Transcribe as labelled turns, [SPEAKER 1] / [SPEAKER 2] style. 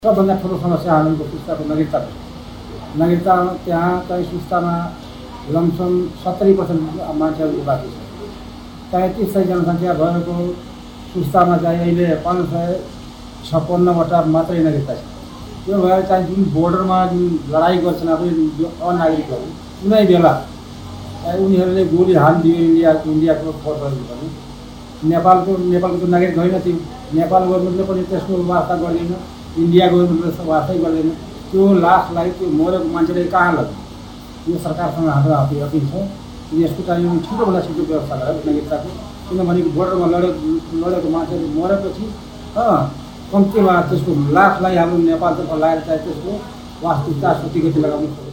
[SPEAKER 1] सबभन्दा ठुलो समस्या हालेको सुस्ताको नागरिकता त्यहाँ चाहिँ सुस्तामा लमसम 70% मान्छेहरू बाँकी छ। 33 जनसङ्ख्या भएको सुस्तामा चाहिँ अहिले 556वटा मात्रै नागरिकता छ। त्यो भएर चाहिँ जुन बोर्डरमा जुन लडाइँ गर्छन् अब अनागरिकहरू कुनै बेला उनीहरूले गोली हानिदियो इन्डियाको फोर्सहरूले पनि नेपालको त नागरिक होइन त्यो। नेपाल गभर्मेन्टले पनि त्यसको वास्ता गर्दैन, इन्डिया गभर्मेन्टले वास्तै गर्दैन। त्यो लासलाई त्यो मरेको मान्छेले कहाँ लग्यो? यो सरकारसँग हाम्रो अपील छ यसको चाहिँ छिटोभन्दा छिटो व्यवस्था गरेर नागरिकताको, किनभने बोर्डरमा लडेको मान्छेले मरेपछि कम्तीमा त्यसको लासलाई हाम्रो नेपालतर्फ लगाएर चाहिँ त्यसको वास्तविकता स्वीकृति लगाउनु